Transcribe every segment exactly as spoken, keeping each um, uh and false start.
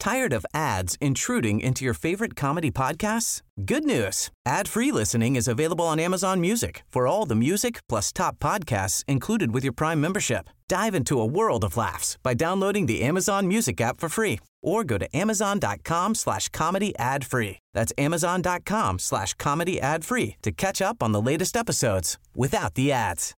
Tired of ads intruding into your favorite comedy podcasts? Good news. Ad-free listening is available on Amazon Music for all the music plus top podcasts included with your Prime membership. Dive into a world of laughs by downloading the Amazon Music app for free or go to amazon.com slash comedy ad free. That's amazon.com slash comedy ad free to catch up on the latest episodes without the ads.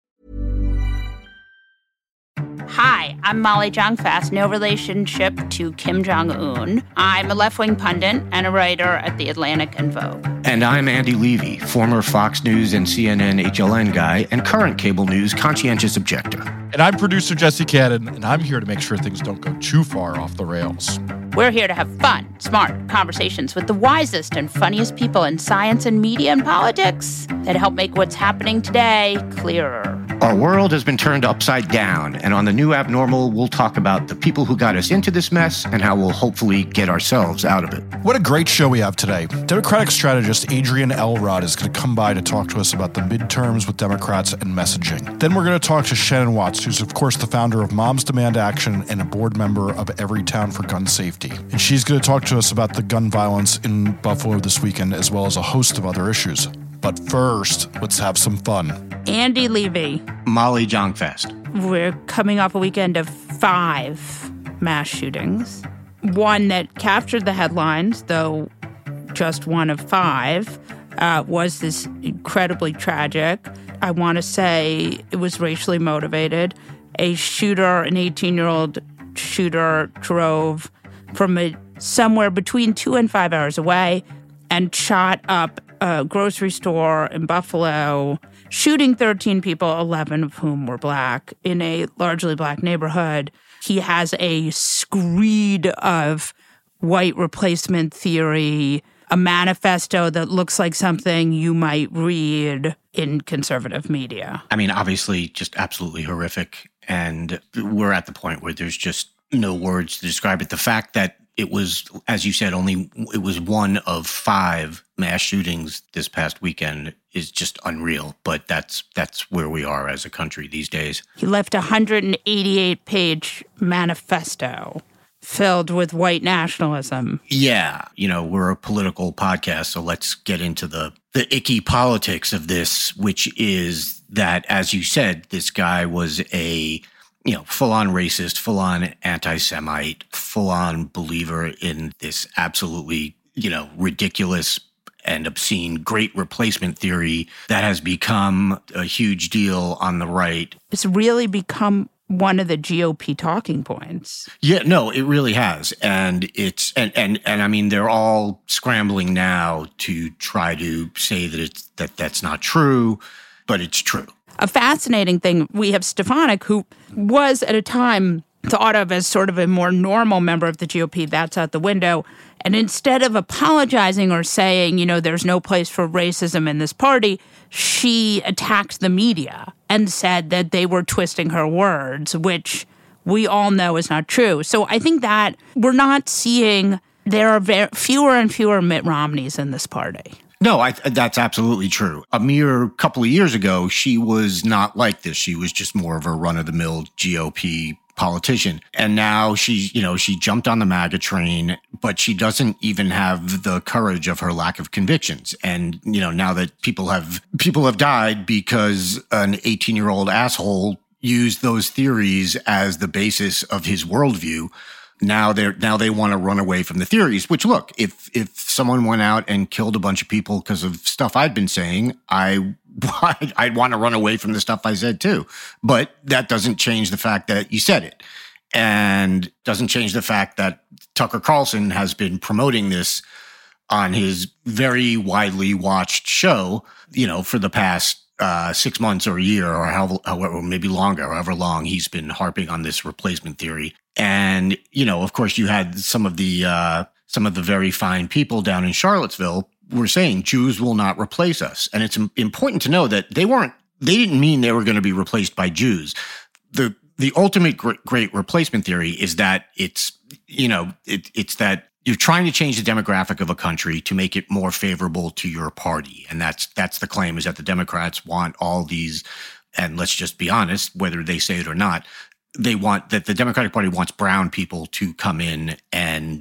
Hi, I'm Molly Jong-Fast, no relationship to Kim Jong-un. I'm a left-wing pundit and a writer at The Atlantic and Vogue. And I'm Andy Levy, former Fox News and C N N H L N guy and current cable news conscientious objector. And I'm producer Jesse Cannon, and I'm here to make sure things don't go too far off the rails. We're here to have fun, smart conversations with the wisest and funniest people in science and media and politics that help make what's happening today clearer. Our world has been turned upside down, and on the new Abnormal, we'll talk about the people who got us into this mess and how we'll hopefully get ourselves out of it. What a great show we have today. Democratic strategist Adrian Elrod is going to come by to talk to us about the midterms with Democrats and messaging. Then we're going to talk to Shannon Watts, who's of course the founder of Moms Demand Action and a board member of Everytown for Gun Safety. And she's going to talk to us about the gun violence in Buffalo this weekend, as well as a host of other issues. But first, let's have some fun. Andy Levy. Molly Jong-Fast. We're coming off a weekend of five mass shootings. One that captured the headlines, though just one of five, uh, was this incredibly tragic. I want to say it was racially motivated. A shooter, an eighteen-year-old shooter, drove from a, somewhere between two and five hours away and shot up a grocery store in Buffalo, shooting thirteen people, eleven of whom were black, in a largely black neighborhood. He has a screed of white replacement theory, a manifesto that looks like something you might read in conservative media. I mean, obviously, just absolutely horrific. And we're at the point where there's just no words to describe it. The fact that it was, as you said, only it was one of five mass shootings this past weekend is just unreal. But that's that's where we are as a country these days. He left a one hundred eighty-eight page manifesto filled with white nationalism. Yeah. You know, we're a political podcast, so let's get into the, the icky politics of this, which is that, as you said, this guy was a you know, full-on racist, full-on anti-Semite, full-on believer in this absolutely, you know, ridiculous and obscene great replacement theory that has become a huge deal on the right. It's really become one of the G O P talking points. Yeah, no, it really has. And it's, and, and, and I mean, they're all scrambling now to try to say that it's, that that's not true, but it's true. A fascinating thing, we have Stefanik, who was at a time thought of as sort of a more normal member of the G O P. That's out the window. And instead of apologizing or saying, you know, there's no place for racism in this party, she attacked the media and said that they were twisting her words, which we all know is not true. So I think that we're not seeing, there are very, fewer and fewer Mitt Romneys in this party. No, I, that's absolutely true. A mere couple of years ago, she was not like this. She was just more of a run-of-the-mill G O P politician. And now she, you know, she jumped on the MAGA train, but she doesn't even have the courage of her lack of convictions. And, you know, now that people have people have died because an eighteen-year-old asshole used those theories as the basis of his worldview, Now they're now they want to run away from the theories, which, look, if if someone went out and killed a bunch of people because of stuff I'd been saying, I, I'd want to run away from the stuff I said too. But that doesn't change the fact that you said it, and doesn't change the fact that Tucker Carlson has been promoting this on his very widely watched show, you know, for the past uh, six months or a year or however, however, maybe longer, however long he's been harping on this replacement theory. And, you know, of course, you had some of the uh, some of the very fine people down in Charlottesville were saying Jews will not replace us. And it's important to know that they weren't, they didn't mean they were going to be replaced by Jews. The the ultimate great replacement theory is that it's, you know, it, it's that you're trying to change the demographic of a country to make it more favorable to your party. And that's that's the claim, is that the Democrats want all these, and let's just be honest, whether they say it or not, they want that the Democratic Party wants brown people to come in and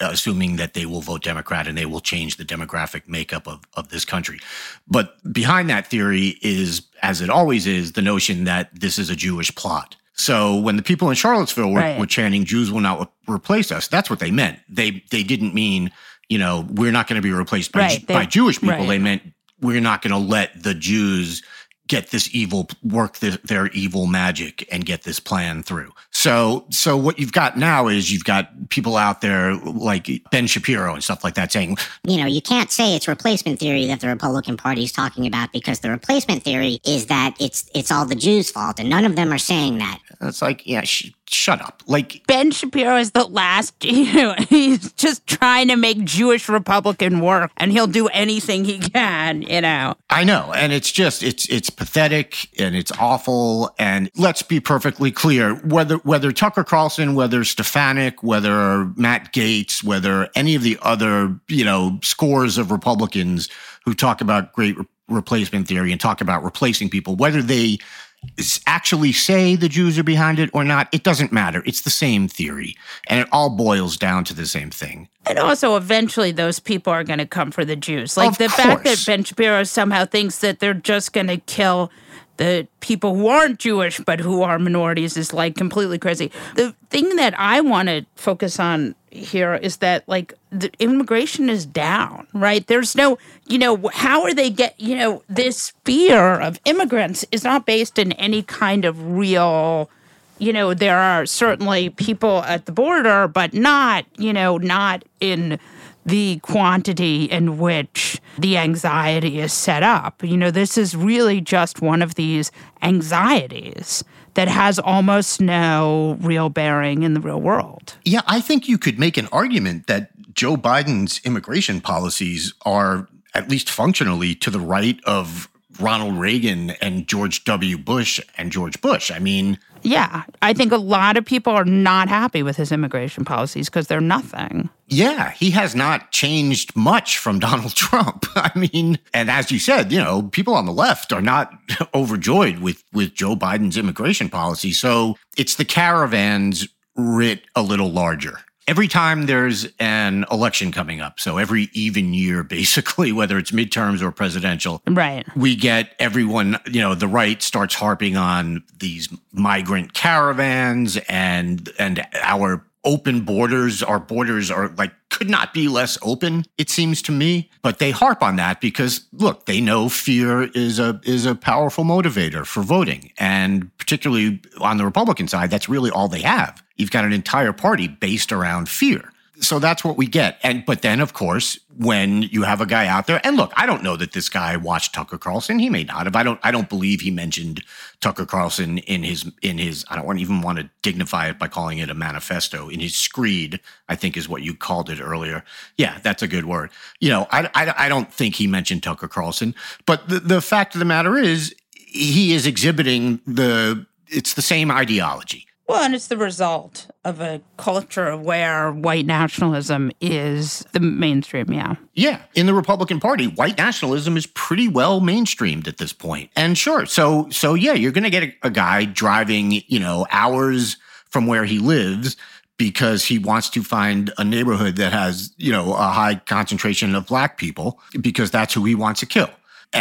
assuming that they will vote Democrat and they will change the demographic makeup of, of this country. But behind that theory is, as it always is, the notion that this is a Jewish plot. So when the people in Charlottesville were, right. were chanting, Jews will not replace us, that's what they meant. They they didn't mean, you know, we're not going to be replaced by, right. they, by Jewish people. Right. They meant we're not going to let the Jews get this evil, work this, their evil magic and get this plan through. So, so what you've got now is you've got people out there like Ben Shapiro and stuff like that saying, you know, you can't say it's replacement theory that the Republican Party is talking about, because the replacement theory is that it's it's all the Jews' fault, and none of them are saying that. It's like, yeah, sh- shut up. Like Ben Shapiro is the last, you know, he's just trying to make Jewish Republican work, and he'll do anything he can, you know. I know, and it's just it's it's pathetic and it's awful. And let's be perfectly clear: whether whether Tucker Carlson, whether Stefanik, whether Matt Gaetz, whether any of the other you know scores of Republicans who talk about great re- replacement theory and talk about replacing people, whether they actually say the Jews are behind it or not, it doesn't matter. It's the same theory, and it all boils down to the same thing. And also, eventually, those people are going to come for the Jews. Like of the course. fact that Ben Shapiro somehow thinks that they're just going to kill the people who aren't Jewish but who are minorities is like completely crazy. The thing that I want to focus on here is that like the immigration is down, right? There's no, you know, how are they get, you know, this fear of immigrants is not based in any kind of real, you know, there are certainly people at the border, but not, you know, not in the quantity in which the anxiety is set up. You know, this is really just one of these anxieties that has almost no real bearing in the real world. Yeah, I think you could make an argument that Joe Biden's immigration policies are at least functionally to the right of Ronald Reagan and George W. Bush and George Bush. I mean, yeah, I think a lot of people are not happy with his immigration policies because they're nothing. Yeah, he has not changed much from Donald Trump. I mean, and as you said, you know, people on the left are not overjoyed with, with Joe Biden's immigration policy. So it's the caravans writ a little larger. Every time there's an election coming up, so every even year, basically, whether it's midterms or presidential, right, we get everyone, you know, the right starts harping on these migrant caravans and and our open borders. Our borders are like could not be less open, it seems to me. But they harp on that because, look, they know fear is a is a powerful motivator for voting. And particularly on the Republican side, that's really all they have. You've got an entire party based around fear. So that's what we get. And but then, of course, when you have a guy out there, and look, I don't know that this guy watched Tucker Carlson. He may not have. I don't. I don't believe he mentioned Tucker Carlson in his in his. I don't even want to dignify it by calling it a manifesto. In his screed, I think is what you called it earlier. Yeah, that's a good word. You know, I I, I don't think he mentioned Tucker Carlson. But the the fact of the matter is, he is exhibiting the. It's the same ideology. Well, and it's the result of a culture where white nationalism is the mainstream, yeah. Yeah. In the Republican Party, white nationalism is pretty well mainstreamed at this point. And sure, so, so yeah, you're going to get a, a guy driving, you know, hours from where he lives because he wants to find a neighborhood that has, you know, a high concentration of black people because that's who he wants to kill.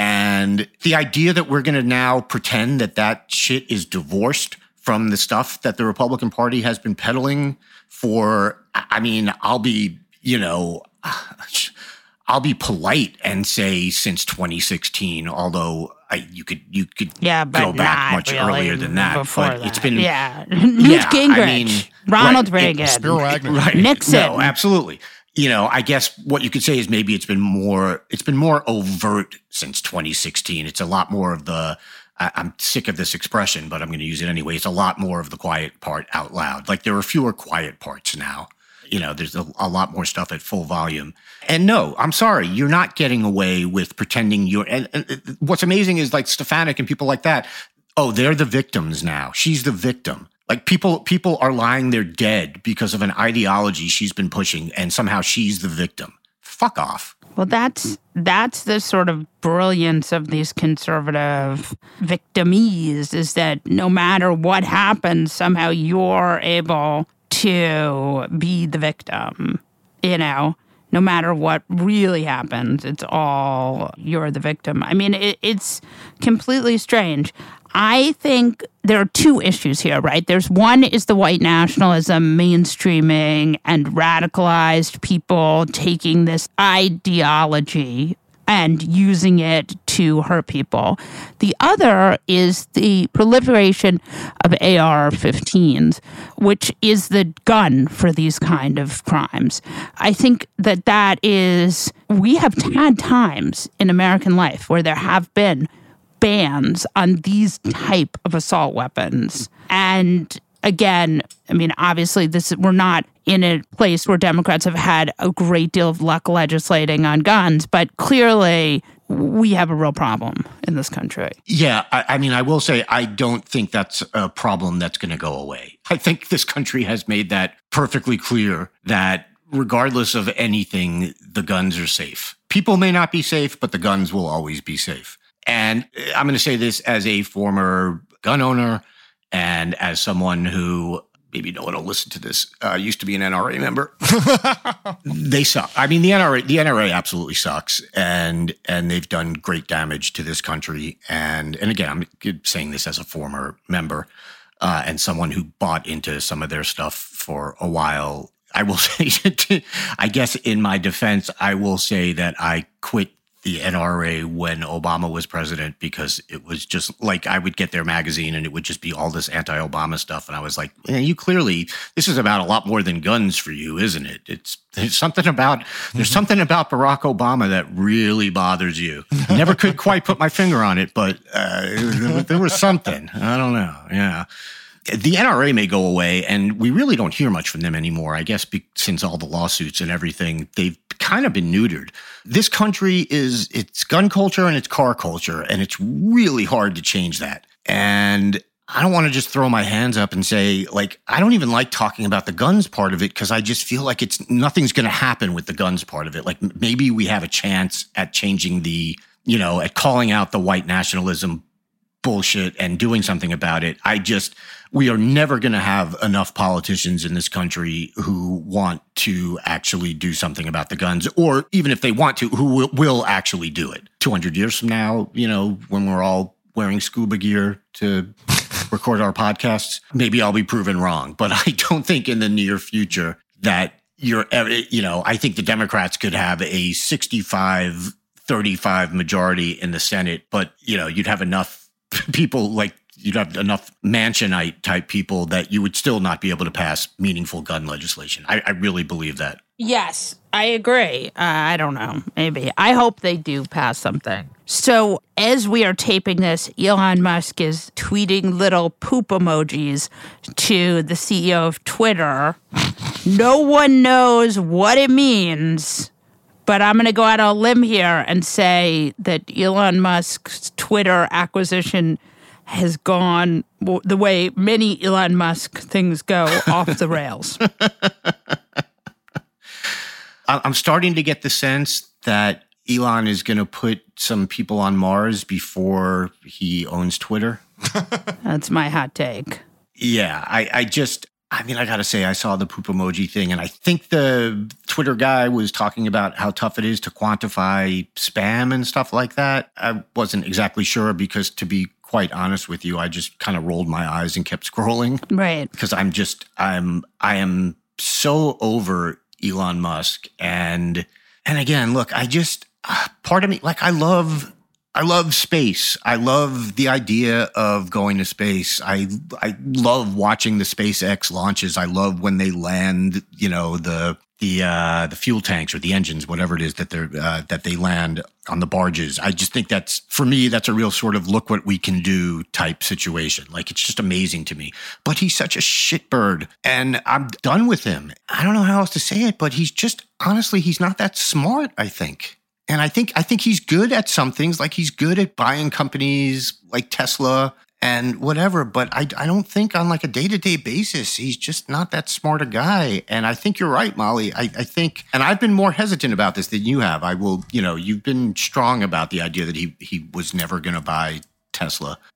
And the idea that we're going to now pretend that that shit is divorced from the stuff that the Republican Party has been peddling for, I mean, I'll be, you know, I'll be polite and say since twenty sixteen, although I, you could you could yeah, go back much really earlier than that. Before but that. it's been yeah, Newt yeah, Gingrich, I mean, Ronald right, Reagan, Spiro Agnew, right, Nixon. No, absolutely. You know, I guess what you could say is maybe it's been more it's been more overt since twenty sixteen. It's a lot more of the. I'm sick of this expression, but I'm going to use it anyway. It's a lot more of the quiet part out loud. Like there are fewer quiet parts now. You know, there's a, a lot more stuff at full volume. And no, I'm sorry, you're not getting away with pretending you're. And, and what's amazing is like Stefanik and people like that. Oh, they're the victims now. She's the victim. Like people, people are lying there dead because of an ideology she's been pushing, and somehow she's the victim. Fuck off. Well, that's that's the sort of brilliance of these conservative victimese is that no matter what happens, somehow you're able to be the victim. you know, no matter what really happens, it's all you're the victim. I mean, it, it's completely strange. I think there are two issues here, right? There's one is the white nationalism mainstreaming and radicalized people taking this ideology and using it to hurt people. The other is the proliferation of A R fifteens, which is the gun for these kind of crimes. I think that that is, we have had times in American life where there have been bans on these type of assault weapons. And again, I mean, obviously, this we're not in a place where Democrats have had a great deal of luck legislating on guns, but clearly we have a real problem in this country. Yeah, I, I mean, I will say I don't think that's a problem that's going to go away. I think this country has made that perfectly clear that regardless of anything, the guns are safe. People may not be safe, but the guns will always be safe. And I'm going to say this as a former gun owner and as someone who, maybe no one will listen to this, uh, used to be an N R A member. They suck. I mean, the N R A, the N R A absolutely sucks, and and they've done great damage to this country. And and again, I'm saying this as a former member uh, and someone who bought into some of their stuff for a while. I will say, I guess in my defense, I will say that I quit the N R A when Obama was president because it was just like I would get their magazine and it would just be all this anti-Obama stuff. And I was like, yeah, you clearly, this is about a lot more than guns for you, isn't it? It's there's something about, there's something about Barack Obama that really bothers you. I never could quite put my finger on it, but uh, there was something. I don't know. Yeah. The N R A may go away, and we really don't hear much from them anymore, I guess, be, since all the lawsuits and everything. They've kind of been neutered. This country is, it's gun culture and it's car culture, and it's really hard to change that. And I don't want to just throw my hands up and say, like, I don't even like talking about the guns part of it because I just feel like it's nothing's going to happen with the guns part of it. Like, maybe we have a chance at changing the, you know, at calling out the white nationalism bullshit and doing something about it. I just, we are never going to have enough politicians in this country who want to actually do something about the guns, or even if they want to, who will, will actually do it. two hundred years from now, you know, when we're all wearing scuba gear to record our podcasts, maybe I'll be proven wrong. But I don't think in the near future that you're, you know, I think the Democrats could have a sixty-five thirty-five majority in the Senate, but, you know, you'd have enough people, like you'd have enough Manchinite type people that you would still not be able to pass meaningful gun legislation. I, I really believe that. Yes, I agree. Uh, I don't know. Maybe. I hope they do pass something. So as we are taping this, Elon Musk is tweeting little poop emojis to the C E O of Twitter. No one knows what it means. But I'm going to go out on a limb here and say that Elon Musk's Twitter acquisition has gone the way many Elon Musk things go, off the rails. I'm starting to get the sense that Elon is going to put some people on Mars before he owns Twitter. That's my hot take. Yeah, I, I just... I mean, I got to say, I saw the poop emoji thing, and I think the Twitter guy was talking about how tough it is to quantify spam and stuff like that. I wasn't exactly sure because, to be quite honest with you, I just kind of rolled my eyes and kept scrolling. Right. Because I'm just, I'm, I am so over Elon Musk. And, and again, look, I just, uh, part of me, like, I love... I love space. I love the idea of going to space. I I love watching the SpaceX launches. I love when they land, you know, the the uh, the fuel tanks or the engines, whatever it is that they're uh, that they land on the barges. I just think that's, for me, that's a real sort of look what we can do type situation. Like, it's just amazing to me. But he's such a shitbird, and I'm done with him. I don't know how else to say it, but he's just, honestly, he's not that smart, I think. And I think I think he's good at some things, like he's good at buying companies like Tesla and whatever. But I, I don't think on like a day-to-day basis, he's just not that smart a guy. And I think you're right, Molly. I, I think, and I've been more hesitant about this than you have. I will, you know, you've been strong about the idea that he he was never going to buy Tesla.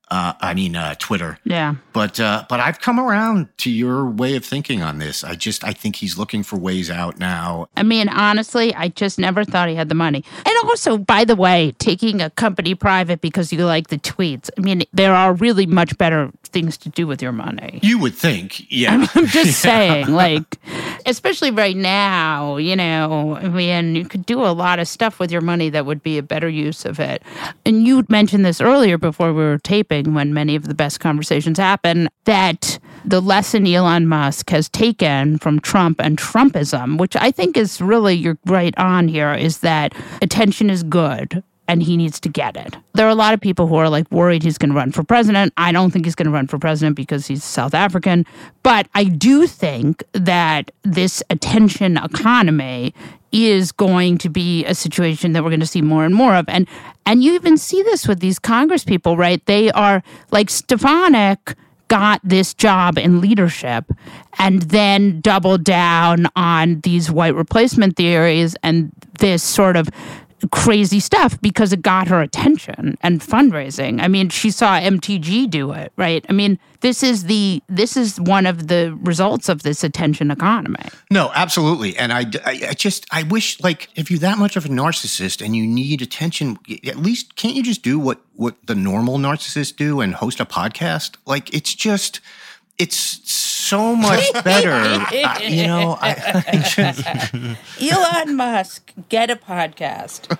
Uh, I mean, uh, Twitter. Yeah. But uh, but I've come around to your way of thinking on this. I just I think he's looking for ways out now. I mean, honestly, I just never thought he had the money. And also, by the way, taking a company private because you like the tweets. I mean, there are really much better things to do with your money. You would think, yeah. I mean, I'm just saying, like, especially right now, you know, I mean, you could do a lot of stuff with your money that would be a better use of it. And you mentioned this earlier before we were taping, when many of the best conversations happen, that the lesson Elon Musk has taken from Trump and Trumpism, which I think is really, you're right on here, is that attention is good. And he needs to get it. There are a lot of people who are like worried he's going to run for president. I don't think he's going to run for president because he's South African. But I do think that this attention economy is going to be a situation that we're going to see more and more of. And and you even see this with these Congress people, right? They are like Stefanik got this job in leadership and then doubled down on these white replacement theories and this sort of crazy stuff because it got her attention and fundraising. I mean, she saw M T G do it, right? I mean, this is the this is one of the results of this attention economy. No, absolutely. And I, I, I just, I wish, like, if you're that much of a narcissist and you need attention, at least can't you just do what, what the normal narcissists do and host a podcast? Like, it's just, it's so much better. I, you know, I, I just... Elon Musk, get a podcast.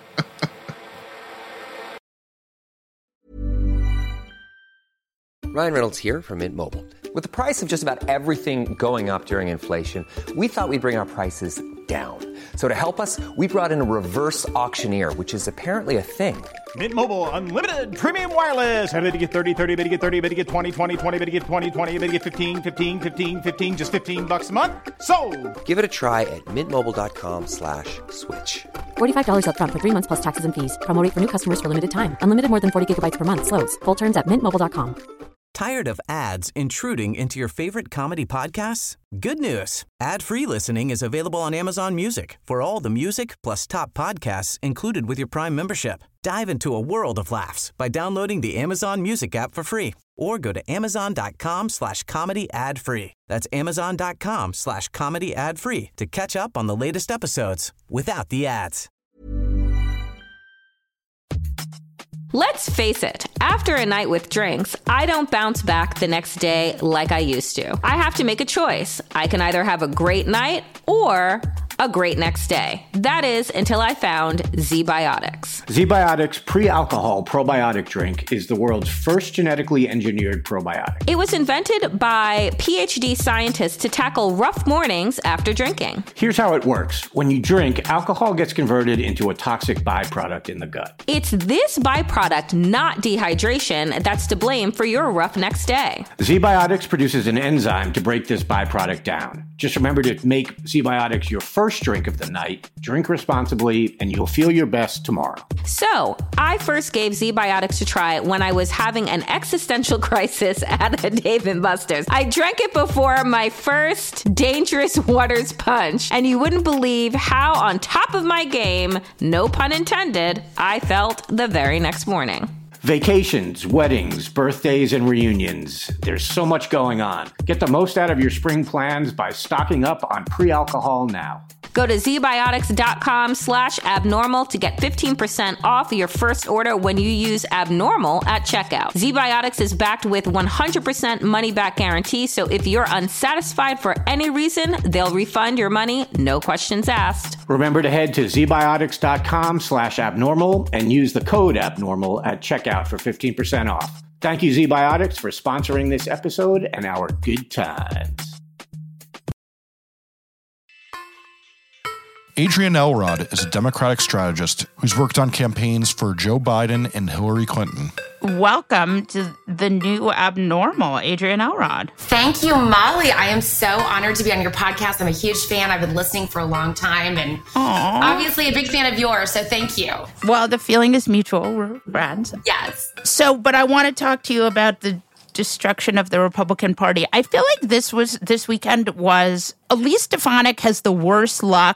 Ryan Reynolds here from Mint Mobile. With the price of just about everything going up during inflation, we thought we'd bring our prices down. So to help us, we brought in a reverse auctioneer, which is apparently a thing. Mint Mobile Unlimited Premium Wireless. How to get thirty, thirty, bit to get thirty, bit to get twenty, twenty, twenty, bit to get twenty, twenty, bit to get fifteen, fifteen, fifteen, fifteen, just fifteen bucks a month? Sold! Give it a try at mintmobile.com slash switch. forty-five dollars up front for three months plus taxes and fees. Promo rate for new customers for limited time. Unlimited more than forty gigabytes per month. Slows full terms at mint mobile dot com. Tired of ads intruding into your favorite comedy podcasts? Good news. Ad-free listening is available on Amazon Music for all the music plus top podcasts included with your Prime membership. Dive into a world of laughs by downloading the Amazon Music app for free or go to amazon.com slash comedy ad free. That's amazon.com slash comedy ad free to catch up on the latest episodes without the ads. Let's face it, after a night with drinks, I don't bounce back the next day like I used to. I have to make a choice. I can either have a great night or a great next day. That is until I found ZBiotics. ZBiotics pre-alcohol probiotic drink is the world's first genetically engineered probiotic. It was invented by P H D scientists to tackle rough mornings after drinking. Here's how it works. When you drink, alcohol gets converted into a toxic byproduct in the gut. It's this byproduct, not dehydration, that's to blame for your rough next day. ZBiotics produces an enzyme to break this byproduct down. Just remember to make ZBiotics your first drink of the night. Drink responsibly, and you'll feel your best tomorrow. So, I first gave ZBiotics a try when I was having an existential crisis at a Dave and Buster's. I drank it before my first Dangerous Waters punch, and you wouldn't believe how on top of my game, no pun intended, I felt the very next morning. Vacations, weddings, birthdays, and reunions. There's so much going on. Get the most out of your spring plans by stocking up on pre-alcohol now. Go to zbiotics.com slash abnormal to get fifteen percent off your first order when you use abnormal at checkout. ZBiotics is backed with one hundred percent money-back guarantee, so if you're unsatisfied for any reason, they'll refund your money, no questions asked. Remember to head to zbiotics.com slash abnormal and use the code abnormal at checkout for fifteen percent off. Thank you, ZBiotics, for sponsoring this episode and our good times. Adrienne Elrod is a Democratic strategist who's worked on campaigns for Joe Biden and Hillary Clinton. Welcome to the new abnormal, Adrienne Elrod. Thank you, Molly. I am so honored to be on your podcast. I'm a huge fan. I've been listening for a long time and Aww. Obviously a big fan of yours, so thank you. Well, the feeling is mutual. We're friends. Yes. So, but I want to talk to you about the destruction of the Republican Party. I feel like this was this weekend was, Elise Stefanik has the worst luck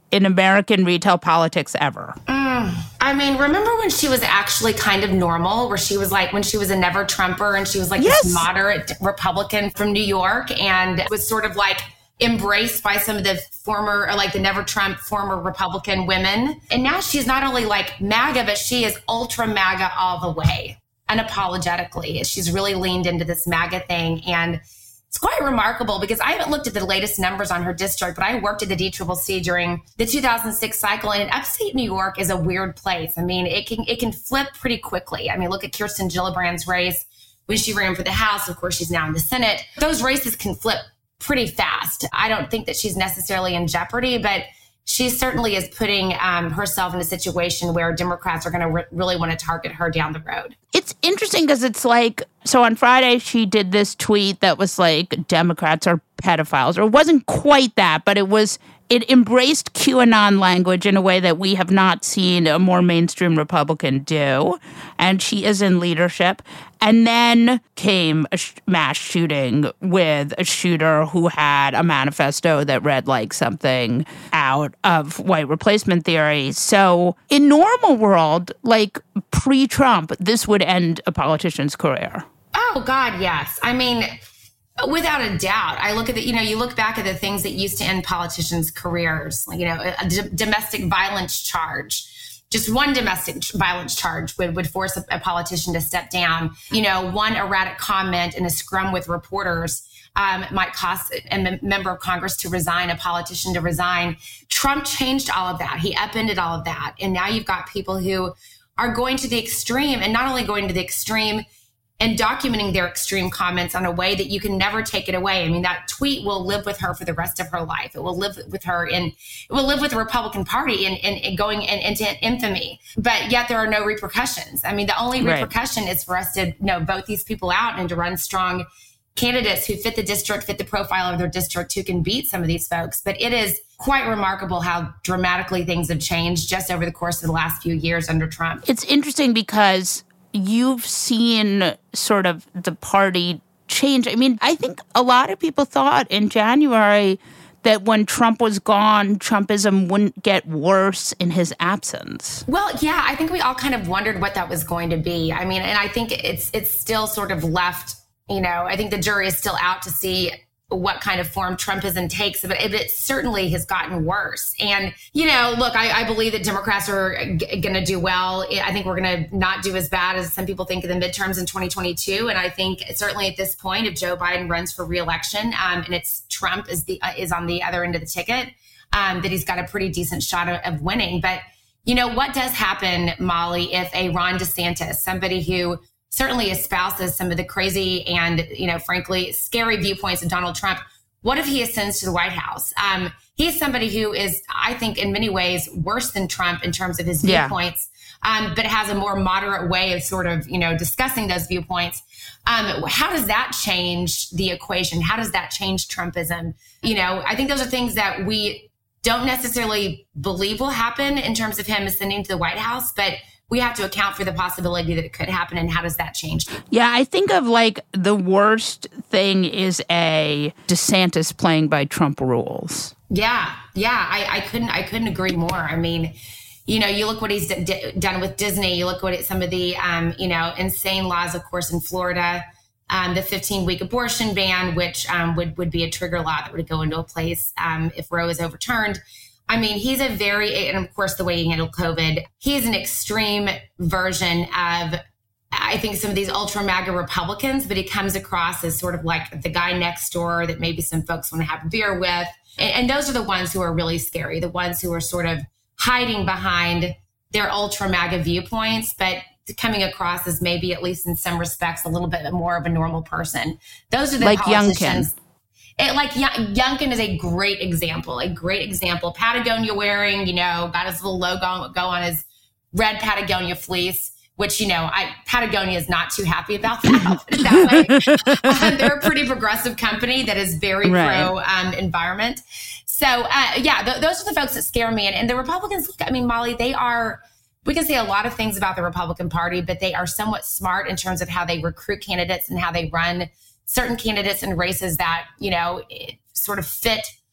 in American retail politics ever. Mm. I mean, remember when she was actually kind of normal, where she was like, when she was a never Trumper and she was like yes. this moderate Republican from New York and was sort of like embraced by some of the former, or like the never Trump former Republican women. And now she's not only like MAGA, but she is ultra MAGA all the way, unapologetically. She's really leaned into this MAGA thing. And it's quite remarkable because I haven't looked at the latest numbers on her district, but I worked at the D C C C during the two thousand six cycle, and upstate New York is a weird place. I mean, it can it can flip pretty quickly. I mean, look at Kirsten Gillibrand's race when she ran for the House. Of course, she's now in the Senate. Those races can flip pretty fast. I don't think that she's necessarily in jeopardy, but she certainly is putting um, herself in a situation where Democrats are going to re- really want to target her down the road. It's interesting because it's like, so on Friday, she did this tweet that was like, Democrats are pedophiles, or it wasn't quite that, but it was, it embraced QAnon language in a way that we have not seen a more mainstream Republican do. And she is in leadership. And then came a sh- mass shooting with a shooter who had a manifesto that read like something out of white replacement theory. So in normal world, like pre-Trump, this would end a politician's career. Oh, God, yes. I mean, without a doubt. I look at the, you know, you look back at the things that used to end politicians' careers, like, you know, a d- domestic violence charge. Just one domestic violence charge would, would force a, a politician to step down. You know, one erratic comment in a scrum with reporters um, might cost a m- member of Congress to resign, a politician to resign. Trump changed all of that. He upended all of that. And now you've got people who are going to the extreme, and not only going to the extreme and documenting their extreme comments in a way that you can never take it away. I mean, that tweet will live with her for the rest of her life. It will live with her in, it will live with the Republican Party and, and, and going in, into infamy. But yet there are no repercussions. I mean, the only right. repercussion is for us to, you know, vote these people out and to run strong candidates who fit the district, fit the profile of their district, who can beat some of these folks. But it is quite remarkable how dramatically things have changed just over the course of the last few years under Trump. It's interesting because you've seen sort of the party change. I mean, I think a lot of people thought in January that when Trump was gone, Trumpism wouldn't get worse in his absence. Well, yeah, I think we all kind of wondered what that was going to be. I mean, and I think it's it's still sort of left, you know, I think the jury is still out to see what kind of form Trumpism takes, but it, it certainly has gotten worse. And, you know, look, I, I believe that Democrats are g- going to do well. I think we're going to not do as bad as some people think in the midterms in twenty twenty-two. And I think certainly at this point, if Joe Biden runs for re-election um, and it's Trump is the uh, is on the other end of the ticket, um, that he's got a pretty decent shot of, of winning. But, you know, what does happen, Molly, if a Ron DeSantis, somebody who certainly espouses some of the crazy and, you know, frankly, scary viewpoints of Donald Trump, what if he ascends to the White House? Um, he's somebody who is, I think, in many ways worse than Trump in terms of his yeah. viewpoints, um, but has a more moderate way of sort of, you know, discussing those viewpoints. Um, how does that change the equation? How does that change Trumpism? You know, I think those are things that we don't necessarily believe will happen in terms of him ascending to the White House, but we have to account for the possibility that it could happen. And how does that change? Yeah, I think of like the worst thing is a DeSantis playing by Trump rules. Yeah, yeah, I, I couldn't, I couldn't agree more. I mean, you know, you look what he's d- d- done with Disney. You look what it, some of the, um, you know, insane laws, of course, in Florida, um, the fifteen-week abortion ban, which um, would would be a trigger law that would go into a place um, if Roe is overturned. I mean, he's a very, and of course, the way he handled COVID, he's an extreme version of, I think, some of these ultra MAGA Republicans, but he comes across as sort of like the guy next door that maybe some folks want to have a beer with. And, and those are the ones who are really scary, the ones who are sort of hiding behind their ultra MAGA viewpoints, but coming across as maybe, at least in some respects, a little bit more of a normal person. Those are the like politicians. Youngkin. It, like Youngkin is a great example, a great example. Patagonia wearing, you know, got his little logo go on his red Patagonia fleece, which, you know, I Patagonia is not too happy about that. I'll put it that way. um, they're a pretty progressive company that is very right. pro um, environment. So, uh, yeah, th- those are the folks that scare me. And, and the Republicans, look, I mean, Molly, they are, we can say a lot of things about the Republican Party, but they are somewhat smart in terms of how they recruit candidates and how they run certain candidates in races that, you know, sort of fit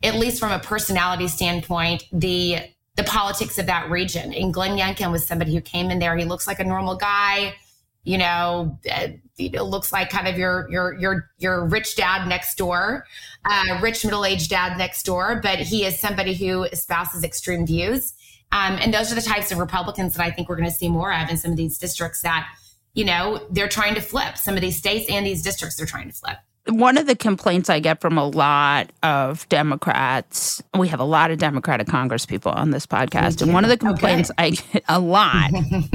at least from a personality standpoint, the the politics of that region. And Glenn Youngkin was somebody who came in there. He looks like a normal guy, you know, uh, you know, looks like kind of your your your your rich dad next door, uh, rich middle-aged dad next door. But he is somebody who espouses extreme views. Um, and those are the types of Republicans that I think we're going to see more of in some of these districts that, you know, they're trying to flip. Some of these states and these districts they're trying to flip. One of the complaints I get from a lot of Democrats, we have a lot of Democratic congresspeople on this podcast, and one of the complaints okay. I get a lot.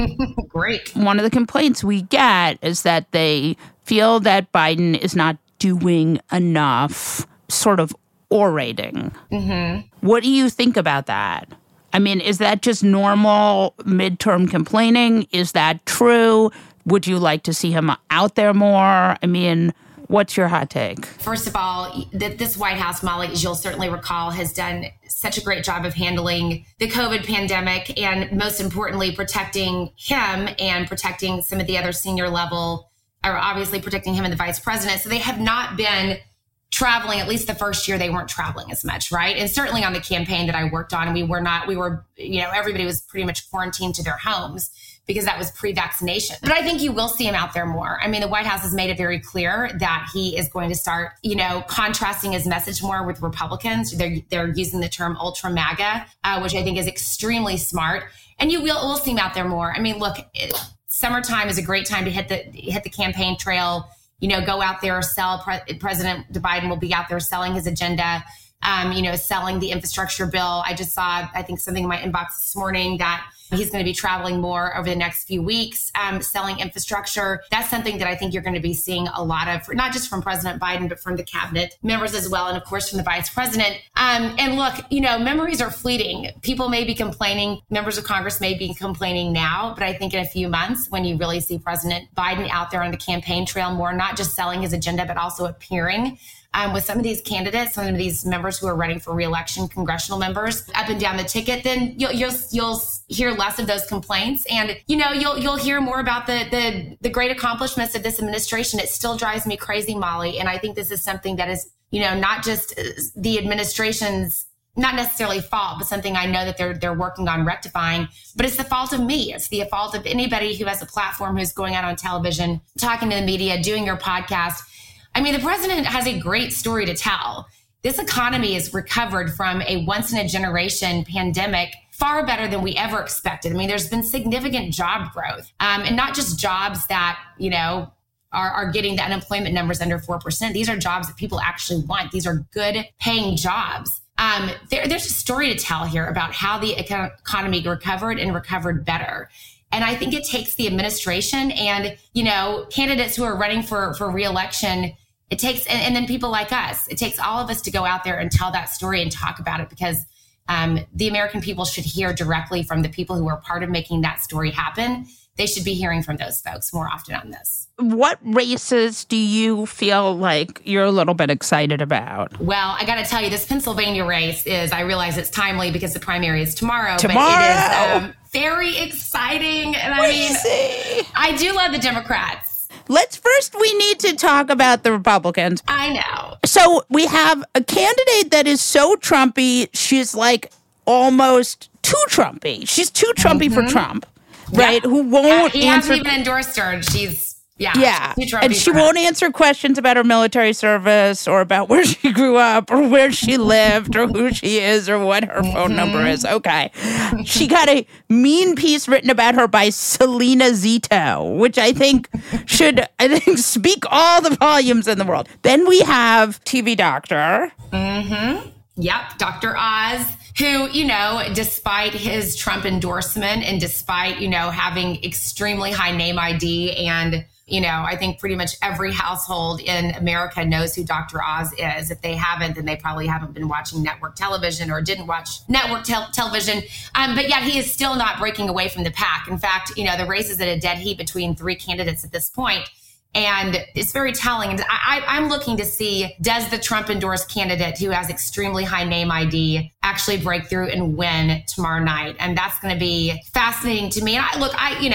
Great. One of the complaints we get is that they feel that Biden is not doing enough sort of orating. Mm-hmm. What do you think about that? I mean, is that just normal midterm complaining? Is that true? Would you like to see him out there more? I mean, what's your hot take? First of all, this White House, Molly, as you'll certainly recall, has done such a great job of handling the COVID pandemic and most importantly, protecting him and protecting some of the other senior level, or obviously protecting him and the vice president. So they have not been traveling. At least the first year they weren't traveling as much, right? And certainly on the campaign that I worked on, we were not, we were, you know, everybody was pretty much quarantined to their homes because that was pre-vaccination. But I think you will see him out there more. I mean, the White House has made it very clear that he is going to start, you know, contrasting his message more with Republicans. They're, they're using the term ultra MAGA, uh, which I think is extremely smart. And you will, will see him out there more. I mean, look, it, summertime is a great time to hit the hit the campaign trail. You know, go out there, sell. Pre- President Biden will be out there selling his agenda, um, you know, selling the infrastructure bill. I just saw, I think, something in my inbox this morning that he's going to be traveling more over the next few weeks, um, selling infrastructure. That's something that I think you're going to be seeing a lot of, not just from President Biden, but from the cabinet members as well. And of course, from the vice president. Um, and look, you know, memories are fleeting. People may be complaining. Members of Congress may be complaining now. But I think in a few months, when you really see President Biden out there on the campaign trail more, not just selling his agenda, but also appearing Um, with some of these candidates, some of these members who are running for re-election, congressional members, up and down the ticket, then you'll you'll, you'll hear less of those complaints, and you know you'll you'll hear more about the the the great accomplishments of this administration. It still drives me crazy, Molly, and I think this is something that is, you know, not just the administration's not necessarily fault, but something I know that they're they're working on rectifying. But it's the fault of me. It's the fault of anybody who has a platform, who's going out on television, talking to the media, doing your podcast. I mean, the president has a great story to tell. This economy has recovered from a once-in-a-generation pandemic far better than we ever expected. I mean, there's been significant job growth, um, and not just jobs that, you know, are, are getting the unemployment numbers under four percent. These are jobs that people actually want. These are good-paying jobs. Um, there, there's a story to tell here about how the economy recovered and recovered better. And I think it takes the administration and, you know, candidates who are running for, for re-election. It takes, and, and then people like us, it takes all of us to go out there and tell that story and talk about it, because um, the American people should hear directly from the people who are part of making that story happen. They should be hearing from those folks more often on this. What races do you feel like you're a little bit excited about? Well, I got to tell you, this Pennsylvania race is, I realize it's timely because the primary is tomorrow. Tomorrow! But it is um, very exciting. And I mean, I do love the Democrats. Let's first, we need to talk about the Republicans. I know. So we have a candidate that is so Trumpy, she's like almost too Trumpy. She's too Trumpy mm-hmm. for Trump. Right, yeah. Who won't uh, he answer... He hasn't even endorsed her, and she's, yeah. Yeah, and she won't answer questions about her military service or about where she grew up or where she lived or who she is or what her mm-hmm. phone number is. Okay. She got a mean piece written about her by Selena Zito, which I think should, I think, speak all the volumes in the world. Then we have T V Doctor. Mm-hmm. Yep, Doctor Oz, who, you know, despite his Trump endorsement and despite, you know, having extremely high name I D and, you know, I think pretty much every household in America knows who Doctor Oz is. If they haven't, then they probably haven't been watching network television or didn't watch network te- television. Um, but yet he is still not breaking away from the pack. In fact, you know, the race is at a dead heat between three candidates at this point. And it's very telling. And I, I'm looking to see, does the Trump endorsed candidate who has extremely high name I D actually break through and win tomorrow night? And that's going to be fascinating to me. And I, look, I, you know,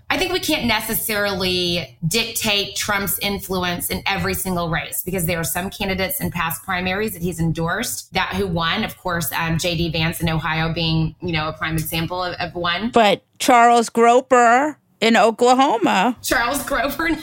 I think we can't necessarily dictate Trump's influence in every single race because there are some candidates in past primaries that he's endorsed that who won. Of course, um, J D Vance in Ohio being, you know, a prime example of, of one. But Charles Groper in Oklahoma. Charles Groper in,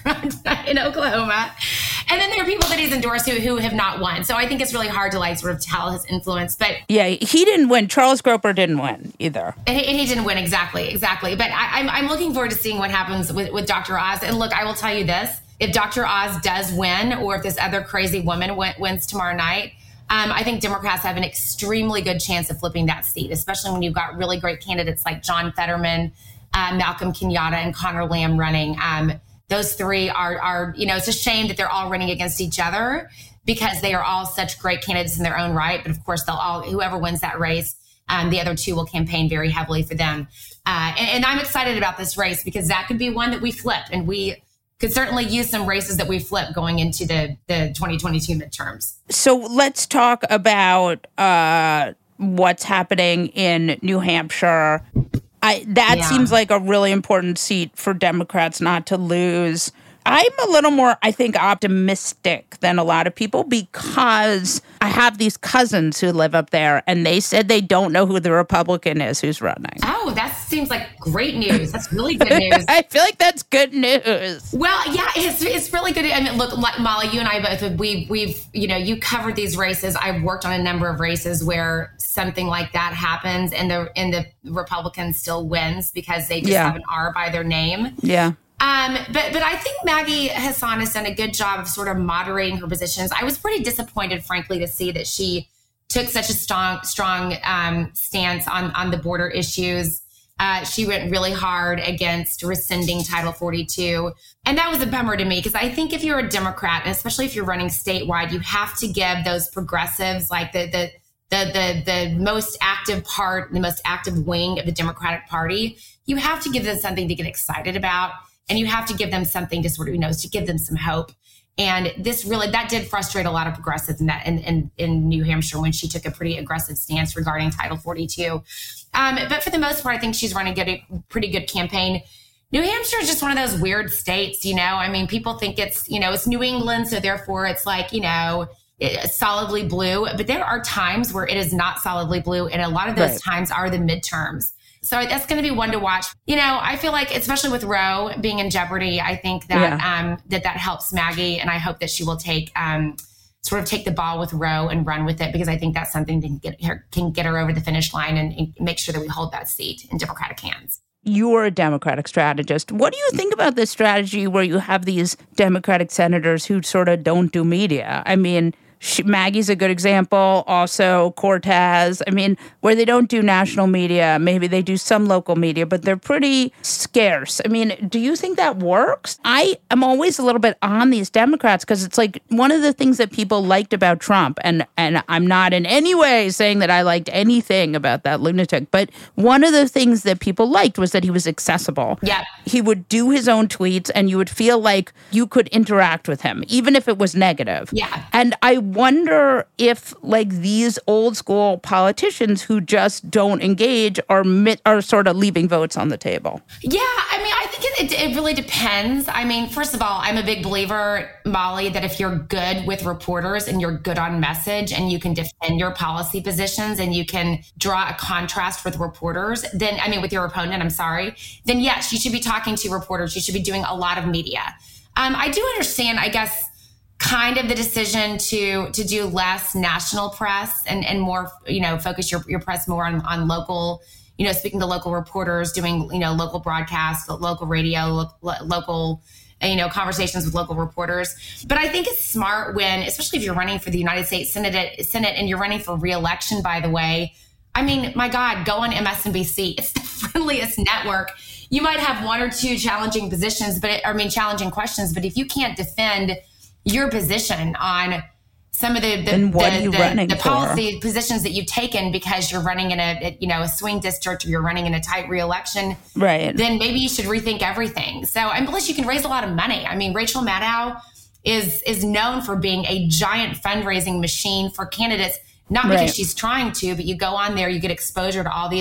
in Oklahoma. And then there are people that he's endorsed who, who have not won. So I think it's really hard to like sort of tell his influence. But yeah, he didn't win. Charles Groper didn't win either. And he, and he didn't win. Exactly. Exactly. But I, I'm, I'm looking forward to seeing what happens with, with Doctor Oz. And look, I will tell you this. If Doctor Oz does win, or if this other crazy woman win, wins tomorrow night, um, I think Democrats have an extremely good chance of flipping that seat, especially when you've got really great candidates like John Fetterman, uh, Malcolm Kenyatta, and Conor Lamb running. Um, Those three are, are, you know, it's a shame that they're all running against each other because they are all such great candidates in their own right. But of course, they'll all, whoever wins that race, um, the other two will campaign very heavily for them. Uh, and, and I'm excited about this race because that could be one that we flip. And we could certainly use some races that we flip going into the, the twenty twenty-two midterms. So let's talk about uh, what's happening in New Hampshire. I, that yeah. seems like a really important seat for Democrats not to lose. I'm a little more, I think, optimistic than a lot of people because I have these cousins who live up there, and they said they don't know who the Republican is who's running. Oh, that seems like great news. That's really good news. I feel like that's good news. Well, yeah, it's it's really good. I mean, look, like Molly, you and I both, we, we've, you know, you covered these races. I've worked on a number of races where something like that happens and the and the Republican still wins because they just yeah. have an R by their name. Yeah. Um, but but I think Maggie Hassan has done a good job of sort of moderating her positions. I was pretty disappointed, frankly, to see that she took such a strong strong um, stance on on the border issues. Uh, she went really hard against rescinding Title forty-two. And that was a bummer to me because I think if you're a Democrat, and especially if you're running statewide, you have to give those progressives, like the the the the, the most active part, the most active wing of the Democratic Party, you have to give them something to get excited about. And you have to give them something to sort of, you know, to give them some hope. And this really, that did frustrate a lot of progressives in that in, in, in New Hampshire when she took a pretty aggressive stance regarding Title forty-two. Um, but for the most part, I think she's running a pretty good campaign. New Hampshire is just one of those weird states, you know, I mean, people think it's, you know, it's New England. So therefore it's like, you know, it's solidly blue, but there are times where it is not solidly blue. And a lot of those right. times are the midterms. So that's going to be one to watch. You know, I feel like, especially with Roe being in jeopardy, I think that yeah. um, that that helps Maggie, and I hope that she will take um, sort of take the ball with Roe and run with it because I think that's something that can get her can get her over the finish line and, and make sure that we hold that seat in Democratic hands. You're a Democratic strategist. What do you think about this strategy where you have these Democratic senators who sort of don't do media? I mean, She, Maggie's a good example. Also, Cortez. I mean, where they don't do national media, maybe they do some local media, but they're pretty scarce. I mean, do you think that works? I am always a little bit on these Democrats because it's like one of the things that people liked about Trump, and, and I'm not in any way saying that I liked anything about that lunatic, but one of the things that people liked was that he was accessible. Yeah. He would do his own tweets, and you would feel like you could interact with him, even if it was negative. Yeah. And I wonder if, like, these old school politicians who just don't engage are mit- are sort of leaving votes on the table. Yeah, I mean, I think it, it, it really depends. I mean, first of all, I'm a big believer, Molly, that if you're good with reporters and you're good on message and you can defend your policy positions and you can draw a contrast with reporters, then, I mean, with your opponent, I'm sorry, then yes, you should be talking to reporters. You should be doing a lot of media. Um, I do understand, I guess, kind of the decision to to do less national press and, and more, you know, focus your, your press more on, on local, you know, speaking to local reporters, doing, you know, local broadcasts, local radio, lo- local, you know, conversations with local reporters. But I think it's smart when, especially if you're running for the United States Senate, Senate and you're running for re-election, by the way. I mean, my God, go on M S N B C. It's the friendliest network. You might have one or two challenging positions, but it, I mean, challenging questions. But if you can't defend your position on some of the the, and what the, are you the, running the for? policy positions that you've taken because you're running in a, you know, a swing district or you're running in a tight re-election, right? Then maybe you should rethink everything. So, and plus you can raise a lot of money. I mean, Rachel Maddow is is known for being a giant fundraising machine for candidates, not because right. she's trying to, but you go on there, you get exposure to all these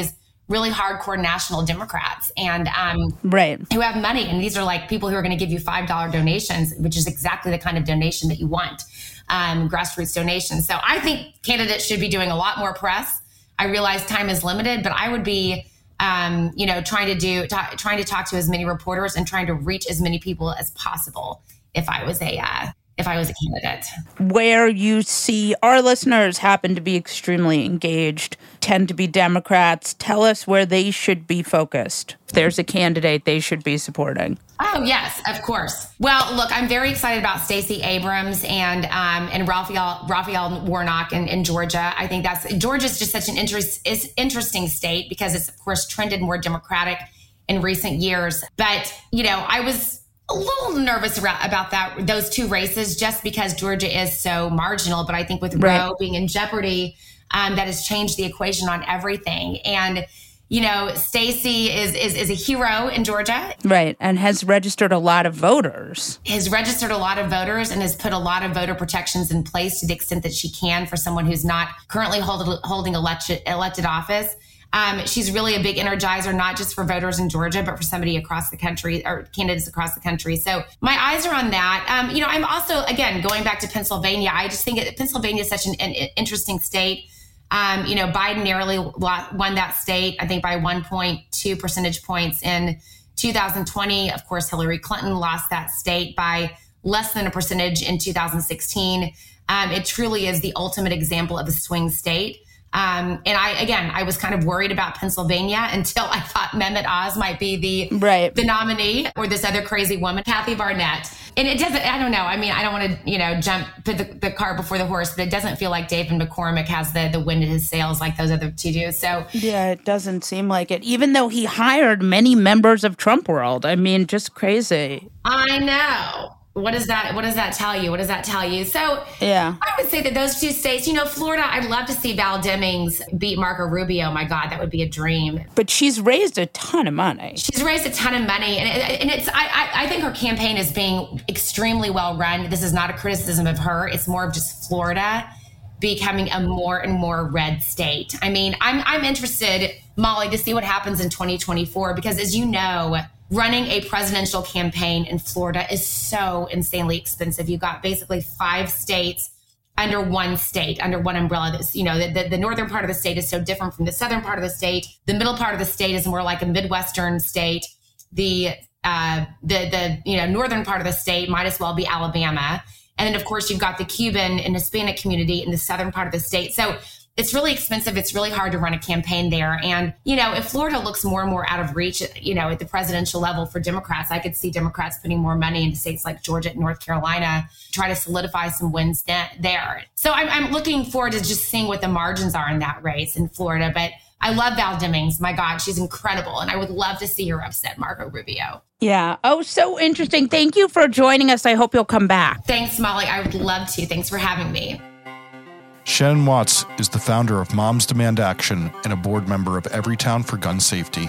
really hardcore national Democrats and um, right. who have money. And these are like people who are going to give you five dollar donations, which is exactly the kind of donation that you want, um, grassroots donations. So I think candidates should be doing a lot more press. I realize time is limited, but I would be, um, you know, trying to do, t- trying to talk to as many reporters and trying to reach as many people as possible if I was a, uh, if I was a candidate. Where you see our listeners happen to be extremely engaged, tend to be Democrats. Tell us where they should be focused. If there's a candidate they should be supporting. Oh, yes, of course. Well, look, I'm very excited about Stacey Abrams and um, and Raphael, Raphael Warnock in, in Georgia. I think that's Georgia's just such an interest, it's interesting state because it's, of course, trended more Democratic in recent years. But, you know, I was a little nervous about that, those two races, just because Georgia is so marginal. But I think with right. Roe being in jeopardy, um, that has changed the equation on everything. And, you know, Stacey is, is is a hero in Georgia. Right. And has registered a lot of voters. Has registered a lot of voters and has put a lot of voter protections in place to the extent that she can for someone who's not currently hold, holding elected, elected office. Um, she's really a big energizer, not just for voters in Georgia, but for somebody across the country or candidates across the country. So my eyes are on that. Um, you know, I'm also, again, going back to Pennsylvania. I just think that Pennsylvania is such an, an interesting state. Um, you know, Biden narrowly won that state, I think, by one point two percentage points in two thousand twenty. Of course, Hillary Clinton lost that state by less than a percentage in two thousand sixteen. Um, it truly is the ultimate example of a swing state. Um, and I, again, I was kind of worried about Pennsylvania until I thought Mehmet Oz might be the right. the nominee, or this other crazy woman, Kathy Barnett. And it doesn't, I don't know. I mean, I don't want to, you know, jump, put the, the cart before the horse, but it doesn't feel like David McCormick has the, the wind in his sails like those other two do. So yeah, it doesn't seem like it, even though he hired many members of Trump world. I mean, just crazy. I know. What does that, what does that tell you? What does that tell you? So yeah, I would say that those two states, you know, Florida, I'd love to see Val Demings beat Marco Rubio. My God, that would be a dream. But she's raised a ton of money. She's raised a ton of money. And, and it's, I, I think her campaign is being extremely well run. This is not a criticism of her. It's more of just Florida becoming a more and more red state. I mean, I'm, I'm interested, Molly, to see what happens in twenty twenty-four, because as you know, running a presidential campaign in Florida is so insanely expensive. You've got basically five states under one state, under one umbrella. That's, you know, the, the, the northern part of the state is so different from the southern part of the state. The middle part of the state is more like a Midwestern state. The uh, the the you know northern part of the state might as well be Alabama. And then, of course, you've got the Cuban and Hispanic community in the southern part of the state. So it's really expensive. It's really hard to run a campaign there. And, you know, if Florida looks more and more out of reach, you know, at the presidential level for Democrats, I could see Democrats putting more money into states like Georgia and North Carolina, try to solidify some wins there. So I'm, I'm looking forward to just seeing what the margins are in that race in Florida. But I love Val Demings. My God, she's incredible. And I would love to see her upset Marco Rubio. Yeah. Oh, so interesting. Thank you for joining us. I hope you'll come back. Thanks, Molly. I would love to. Thanks for having me. Shannon Watts is the founder of Moms Demand Action and a board member of Everytown for Gun Safety.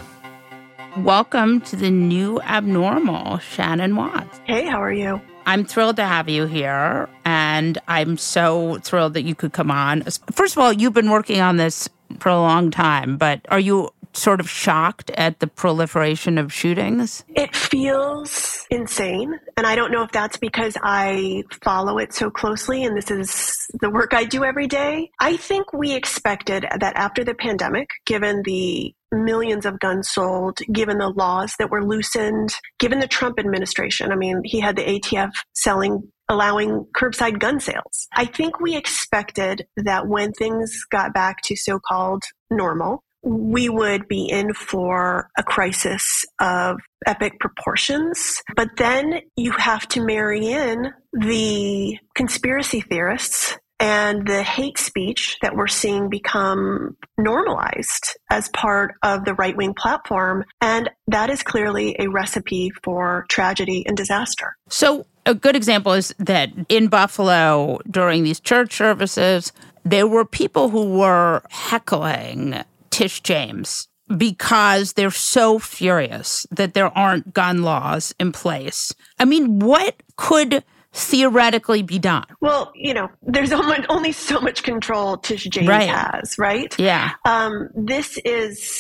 Welcome to the new abnormal, Shannon Watts. Hey, how are you? I'm thrilled to have you here, and I'm so thrilled that you could come on. First of all, you've been working on this for a long time, but are you sort of shocked at the proliferation of shootings? It feels insane. And I don't know if that's because I follow it so closely and this is the work I do every day. I think we expected that after the pandemic, given the millions of guns sold, given the laws that were loosened, given the Trump administration, I mean, he had the A T F selling allowing curbside gun sales. I think we expected that when things got back to so-called normal, we would be in for a crisis of epic proportions. But then you have to marry in the conspiracy theorists and the hate speech that we're seeing become normalized as part of the right-wing platform. And that is clearly a recipe for tragedy and disaster. So a good example is that in Buffalo, during these church services, there were people who were heckling Tish James because they're so furious that there aren't gun laws in place. I mean, what could theoretically be done? Well, you know, there's only so much control Tish James right. has, right? Yeah. Um, this is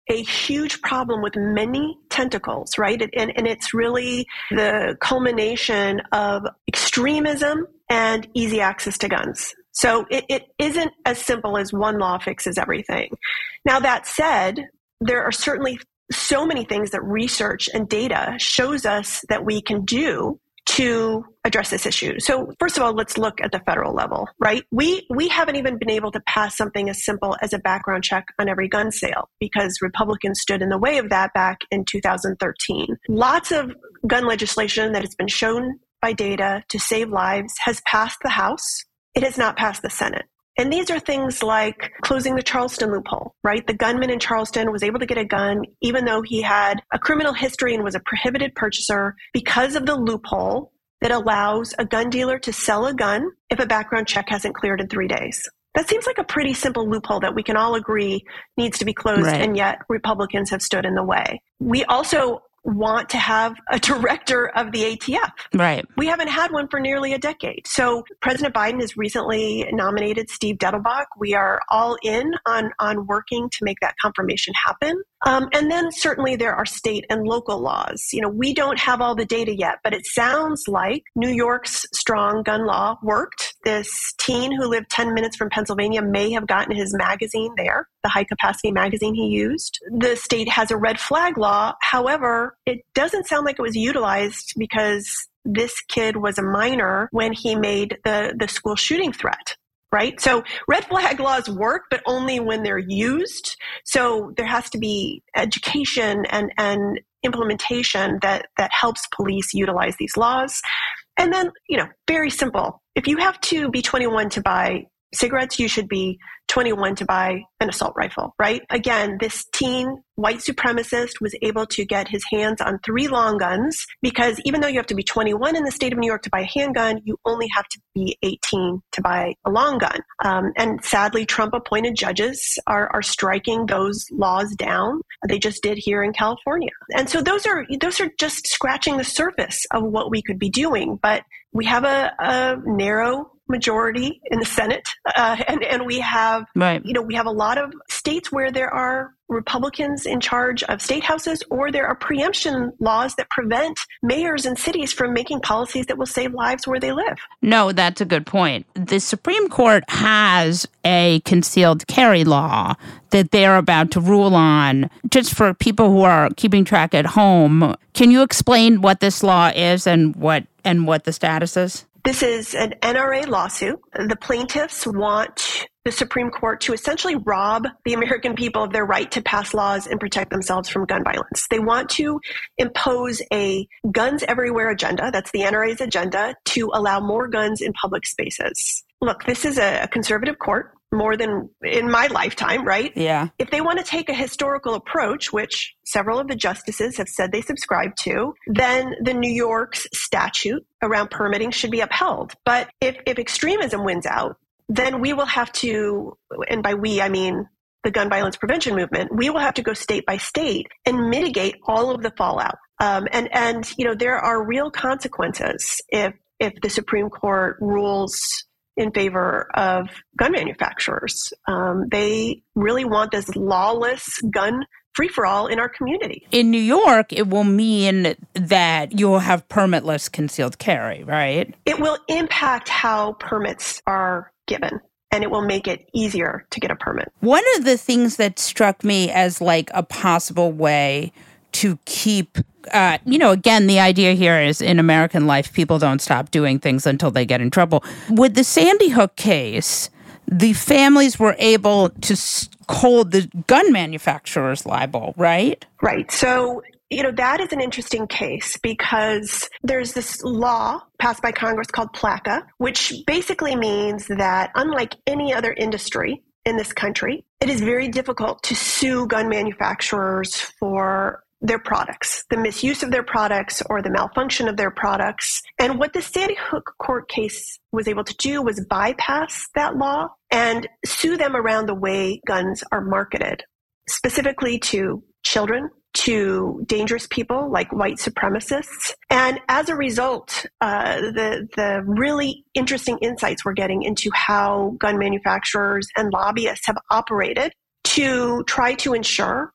a huge problem with many tentacles, right? And, and it's really the culmination of extremism and easy access to guns. So it, it isn't as simple as one law fixes everything. Now, that said, there are certainly so many things that research and data shows us that we can do to address this issue. So first of all, let's look at the federal level, right? We we haven't even been able to pass something as simple as a background check on every gun sale because Republicans stood in the way of that back in two thousand thirteen. Lots of gun legislation that has been shown by data to save lives has passed the House. It has not passed the Senate. And these are things like closing the Charleston loophole, right? The gunman in Charleston was able to get a gun even though he had a criminal history and was a prohibited purchaser because of the loophole that allows a gun dealer to sell a gun if a background check hasn't cleared in three days. That seems like a pretty simple loophole that we can all agree needs to be closed, right. And yet Republicans have stood in the way. We also want to have a director of the A T F. Right. We haven't had one for nearly a decade. So President Biden has recently nominated Steve Dettelbach. We are all in on, on working to make that confirmation happen. Um, and then certainly there are state and local laws. You know, we don't have all the data yet, but it sounds like New York's strong gun law worked. This teen who lived ten minutes from Pennsylvania may have gotten his magazine there, the high capacity magazine he used. The state has a red flag law. However, it doesn't sound like it was utilized because this kid was a minor when he made the, the school shooting threat. Right? So red flag laws work, but only when they're used. So there has to be education and, and implementation that, that helps police utilize these laws. And then, you know, very simple. If you have to be twenty-one to buy cigarettes, you should be twenty-one to buy an assault rifle, right? Again, this teen white supremacist was able to get his hands on three long guns because even though you have to be twenty-one in the state of New York to buy a handgun, you only have to be eighteen to buy a long gun. Um, and sadly, Trump-appointed judges are, are striking those laws down. They just did here in California. And so those are those are just scratching the surface of what we could be doing. But we have a, a narrow majority in the Senate, uh, and, and we have, right. you know, we have a lot of states where there are Republicans in charge of state houses, or there are preemption laws that prevent mayors and cities from making policies that will save lives where they live. No, that's a good point. The Supreme Court has a concealed carry law that they're about to rule on. Just for people who are keeping track at home, can you explain what this law is and what and what the status is? This is an N R A lawsuit. The plaintiffs want the Supreme Court to essentially rob the American people of their right to pass laws and protect themselves from gun violence. They want to impose a guns everywhere agenda, that's the N R A's agenda, to allow more guns in public spaces. Look, this is a conservative court, more than in my lifetime, right? Yeah. If they want to take a historical approach, which several of the justices have said they subscribe to, then the New York's statute around permitting should be upheld. But if, if extremism wins out, then we will have to, and by we, I mean the gun violence prevention movement, we will have to go state by state and mitigate all of the fallout. Um, and, and, you know, there are real consequences if, if the Supreme Court rules in favor of gun manufacturers. Um, they really want this lawless gun free-for-all in our community. In New York, it will mean that you'll have permitless concealed carry, right? It will impact how permits are given, and it will make it easier to get a permit. One of the things that struck me as like a possible way to keep, uh, you know, again, the idea here is in American life, people don't stop doing things until they get in trouble. With the Sandy Hook case, the families were able to hold the gun manufacturers liable, right? Right. So, you know, that is an interesting case because there's this law passed by Congress called PLACA, which basically means that unlike any other industry in this country, it is very difficult to sue gun manufacturers for their products, the misuse of their products or the malfunction of their products. And what the Sandy Hook court case was able to do was bypass that law and sue them around the way guns are marketed, specifically to children, to dangerous people like white supremacists. And as a result, uh, the, the really interesting insights we're getting into how gun manufacturers and lobbyists have operated to try to ensure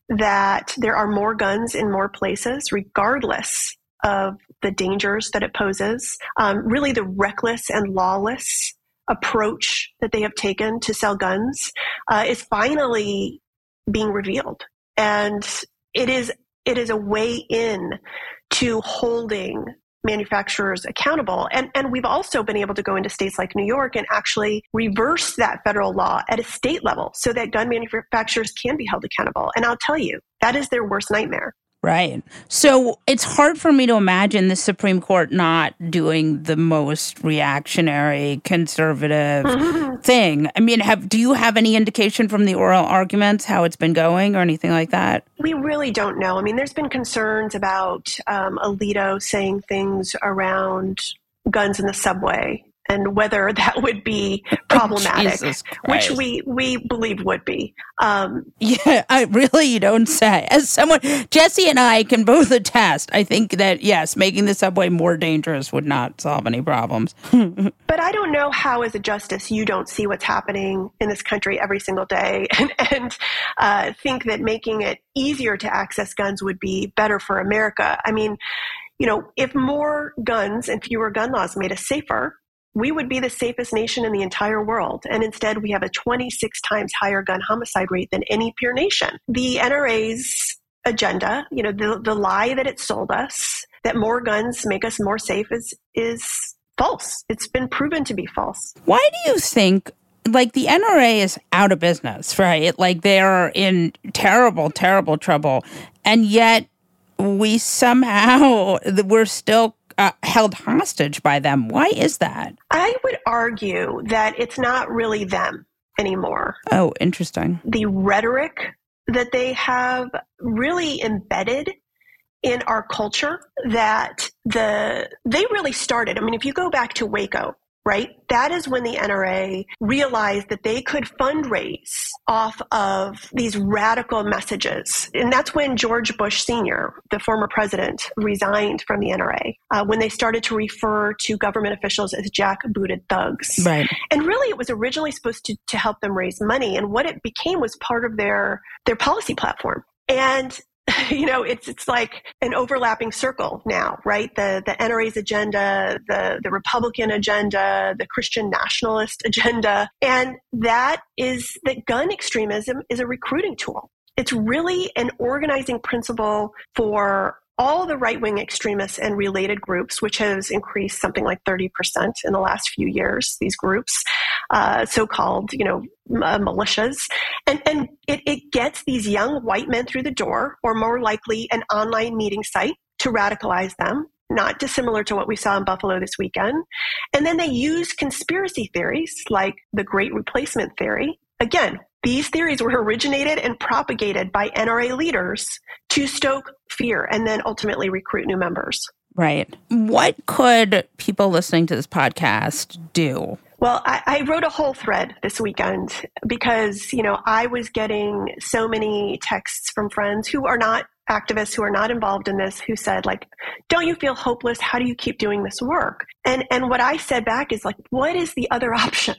that there are more guns in more places, regardless of the dangers that it poses. Um, really, the reckless and lawless approach that they have taken to sell guns uh, is finally being revealed. And it is it is a way in to holding manufacturers accountable. And, and we've also been able to go into states like New York and actually reverse that federal law at a state level so that gun manufacturers can be held accountable. And I'll tell you, that is their worst nightmare. Right. So it's hard for me to imagine the Supreme Court not doing the most reactionary, conservative mm-hmm. thing. I mean, have do you have any indication from the oral arguments how it's been going or anything like that? We really don't know. I mean, there's been concerns about um, Alito saying things around guns in the subway and whether that would be problematic, which we, we believe would be. Um, yeah, I really, you don't say. As someone, Jesse and I can both attest, I think that, yes, making the subway more dangerous would not solve any problems. But I don't know how, as a justice, you don't see what's happening in this country every single day and, and uh, think that making it easier to access guns would be better for America. I mean, you know, if more guns and fewer gun laws made us safer, we would be the safest nation in the entire world. And instead, we have a twenty-six times higher gun homicide rate than any peer nation. The N R A's agenda, you know, the, the lie that it sold us, that more guns make us more safe is, is false. It's been proven to be false. Why do you think, like, the N R A is out of business, right? Like, they're in terrible, terrible trouble. And yet we somehow, we're still Uh, held hostage by them. Why is that? I would argue that it's not really them anymore. Oh, interesting. The rhetoric that they have really embedded in our culture, that the they really started. I mean, if you go back to Waco, right? That is when the N R A realized that they could fundraise off of these radical messages. And that's when George Bush Senior, the former president, resigned from the N R A, uh, when they started to refer to government officials as jackbooted thugs. Right. And really, it was originally supposed to, to help them raise money. And what it became was part of their, their policy platform. And you know, it's it's like an overlapping circle now, right? The the N R A's agenda, the, the Republican agenda, the Christian nationalist agenda. And that is that gun extremism is a recruiting tool. It's really an organizing principle for all the right-wing extremists and related groups, which has increased something like thirty percent in the last few years, these groups, uh, so-called, you know, uh, militias. And, and it, it gets these young white men through the door, or more likely an online meeting site, to radicalize them, not dissimilar to what we saw in Buffalo this weekend. And then they use conspiracy theories like the Great Replacement theory. Again, these theories were originated and propagated by N R A leaders to stoke fear and then ultimately recruit new members. Right. What could people listening to this podcast do? Well, I, I wrote a whole thread this weekend because, you know, I was getting so many texts from friends who are not activists, who are not involved in this, who said, like, don't you feel hopeless? How do you keep doing this work? And and what I said back is, like, what is the other option?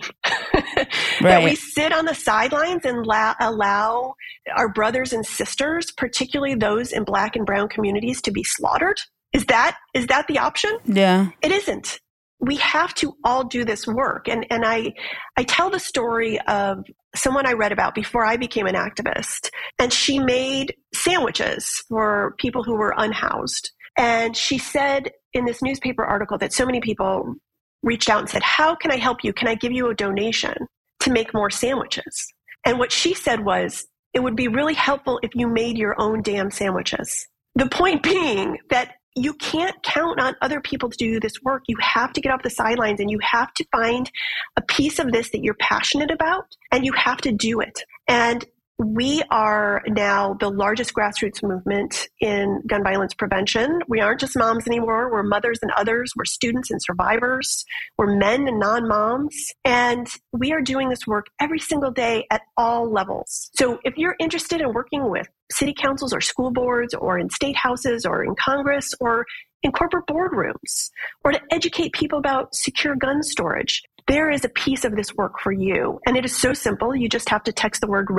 Right. That we sit on the sidelines and la- allow our brothers and sisters, particularly those in Black and brown communities, to be slaughtered? Is that is that the option? Yeah. It isn't. We have to all do this work. And and I I tell the story of someone I read about before I became an activist. And she made sandwiches for people who were unhoused. And she said in this newspaper article that so many people reached out and said, how can I help you? Can I give you a donation to make more sandwiches? And what she said was, it would be really helpful if you made your own damn sandwiches. The point being that you can't count on other people to do this work. You have to get off the sidelines and you have to find a piece of this that you're passionate about, and you have to do it. And we are now the largest grassroots movement in gun violence prevention. We aren't just moms anymore. We're mothers and others. We're students and survivors. We're men and non-moms. And we are doing this work every single day at all levels. So if you're interested in working with city councils or school boards or in state houses or in Congress or in corporate boardrooms, or to educate people about secure gun storage, there is a piece of this work for you. And it is so simple. You just have to text the word READY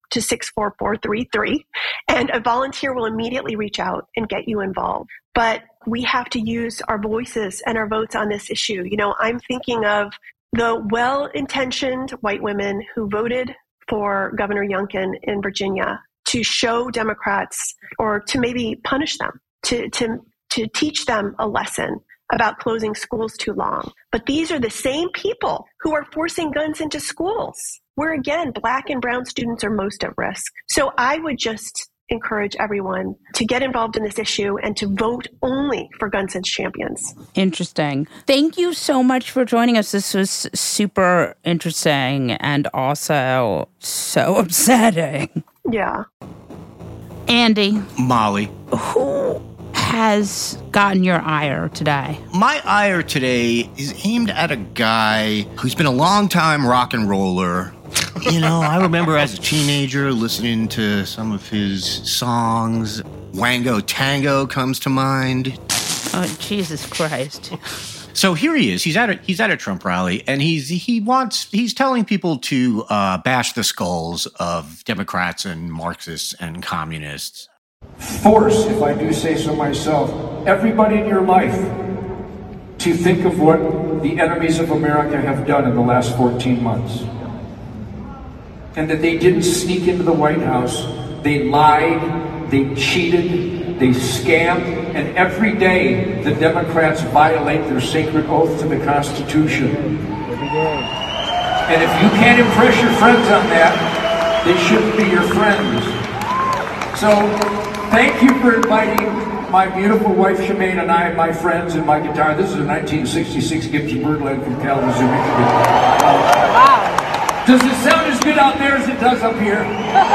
to six four four three three, and a volunteer will immediately reach out and get you involved. But we have to use our voices and our votes on this issue. You know, I'm thinking of the well-intentioned white women who voted for Governor Youngkin in Virginia to show Democrats, or to maybe punish them, to, to, to teach them a lesson about closing schools too long. But these are the same people who are forcing guns into schools, where, again, Black and brown students are most at risk. So I would just encourage everyone to get involved in this issue and to vote only for Gun Sense Champions. Interesting. Thank you so much for joining us. This was super interesting and also so upsetting. Yeah. Andy. Molly. Who has gotten your ire today? My ire today is aimed at a guy who's been a long-time rock and roller. You know, I remember as a teenager listening to some of his songs. Wango Tango comes to mind. Oh, Jesus Christ. So here he is. He's at a he's at a Trump rally, and he's he wants he's telling people to uh, bash the skulls of Democrats and Marxists and communists. Force, if I do say so myself, everybody in your life to think of what the enemies of America have done in the last fourteen months. And that they didn't sneak into the White House. They lied, they cheated, they scammed, and every day the Democrats violate their sacred oath to the Constitution. Every day. And if you can't impress your friends on that, they shouldn't be your friends. So, thank you for inviting my beautiful wife Shemaine and I, my friends, and my guitar. This is a nineteen sixty-six Gibson Birdland from Kalamazoo, Michigan. Uh, wow. Does it sound as good out there as it does up here?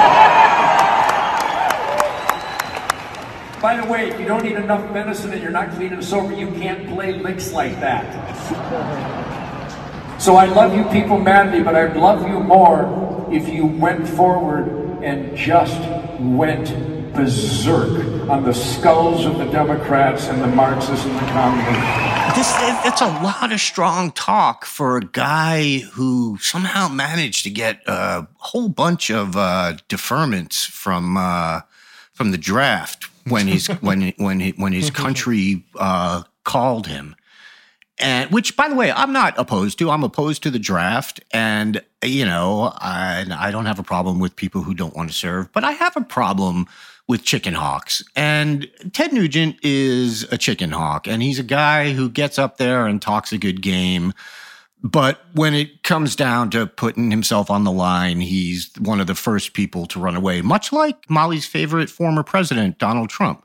By the way, if you don't eat enough medicine and you're not clean and sober, you can't play licks like that. So I love you people madly, but I'd love you more if you went forward and just went berserk on the skulls of the Democrats and the Marxists and the communists. This, that's a lot of strong talk for a guy who somehow managed to get a whole bunch of uh, deferments from uh, from the draft when his when when he, when his country uh, called him. And which, by the way, I'm not opposed to. I'm opposed to the draft, and you know, I, I don't have a problem with people who don't want to serve, but I have a problem with chicken hawks. And Ted Nugent is a chicken hawk, and he's a guy who gets up there and talks a good game. But when it comes down to putting himself on the line, he's one of the first people to run away, much like Molly's favorite former president, Donald Trump.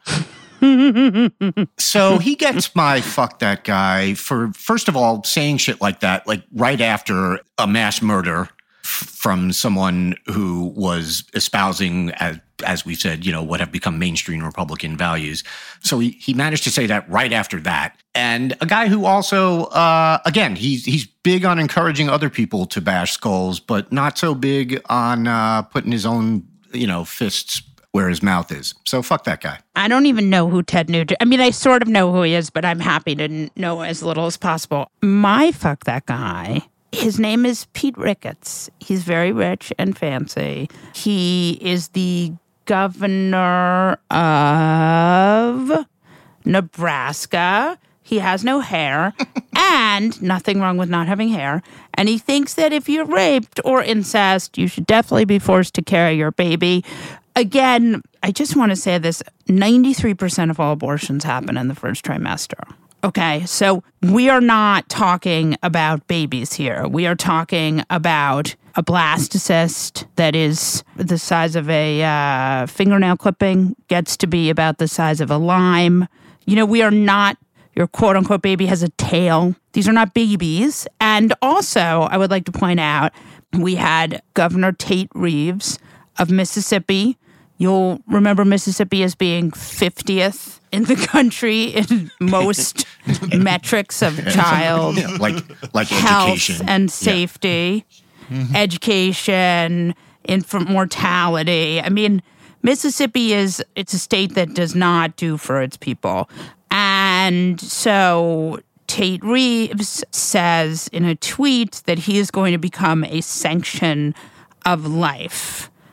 So he gets my fuck that guy for, first of all, saying shit like that, like right after a mass murder from someone who was espousing, as, as we said, you know, what have become mainstream Republican values. So he, he managed to say that right after that. And a guy who also, uh, again, he's he's big on encouraging other people to bash skulls, but not so big on uh, putting his own, you know, fists where his mouth is. So fuck that guy. I don't even know who Ted Nugent, I mean, I sort of know who he is, but I'm happy to know as little as possible. My fuck that guy, his name is Pete Ricketts. He's very rich and fancy. He is the governor of Nebraska. He has no hair, and nothing wrong with not having hair. And he thinks that if you're raped or incest, you should definitely be forced to carry your baby. Again, I just want to say this, ninety-three percent of all abortions happen in the first trimester. Okay, so we are not talking about babies here. We are talking about a blastocyst that is the size of a uh, fingernail clipping, gets to be about the size of a lime. You know, we are not, your quote-unquote baby has a tail. These are not babies. And also, I would like to point out, we had Governor Tate Reeves of Mississippi. You'll remember Mississippi as being fiftieth in the country in most metrics of child yeah, like like health education and safety, yeah. mm-hmm. education, infant mortality. I mean, Mississippi is it's a state that does not do for its people. And so Tate Reeves says in a tweet that he is going to become a sanction of life,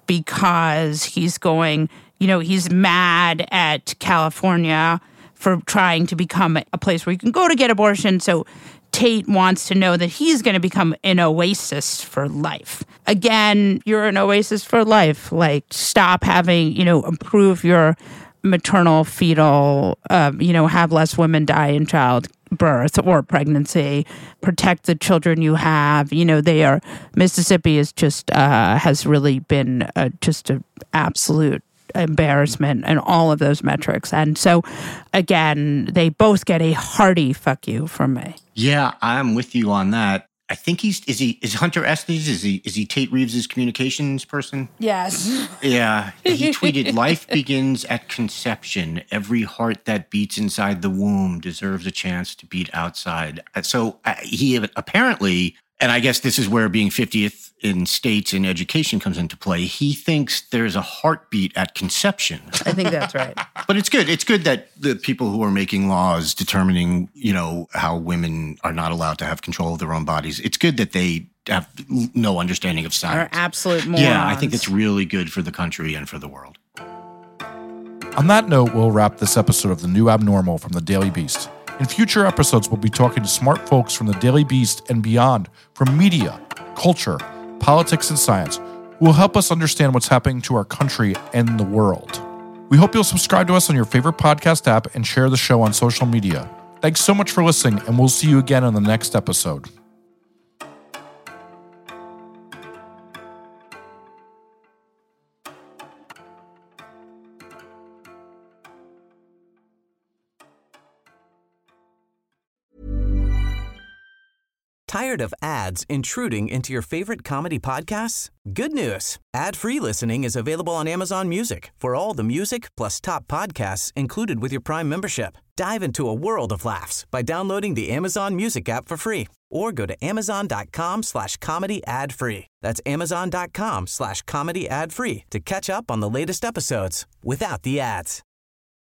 because he's going, you know, he's mad at California for trying to become a place where you can go to get abortion. So Tate wants to know that he's going to become an oasis for life. Again, you're an oasis for life. Like, stop having, you know, improve your maternal, fetal, um, you know, have less women die in childbirth or pregnancy, protect the children you have. You know, they are, Mississippi is just, uh, has really been uh, just an absolute embarrassment in all of those metrics. And so, again, they both get a hearty fuck you from me. Yeah, I'm with you on that. I think he's, is he, is Hunter Estes, is he, is he Tate Reeves' communications person? Yes. Yeah. He tweeted, life begins at conception. Every heart that beats inside the womb deserves a chance to beat outside. So uh, he apparently, and I guess this is where being fiftieth in states in education comes into play. He thinks there's a heartbeat at conception. I think that's right. But it's good. It's good that the people who are making laws determining, you know, how women are not allowed to have control of their own bodies, it's good that they have no understanding of science. Are absolute morons. Yeah, I think it's really good for the country and for the world. On that note, we'll wrap this episode of The New Abnormal from The Daily Beast. In future episodes, we'll be talking to smart folks from The Daily Beast and beyond, from media, culture, politics, and science, who will help us understand what's happening to our country and the world. We hope you'll subscribe to us on your favorite podcast app and share the show on social media. Thanks so much for listening, and we'll see you again on the next episode. Tired of ads intruding into your favorite comedy podcasts? Good news. Ad-free listening is available on Amazon Music for all the music plus top podcasts included with your Prime membership. Dive into a world of laughs by downloading the Amazon Music app for free or go to amazon.com slash comedy ad free. That's amazon.com slash comedy ad free to catch up on the latest episodes without the ads.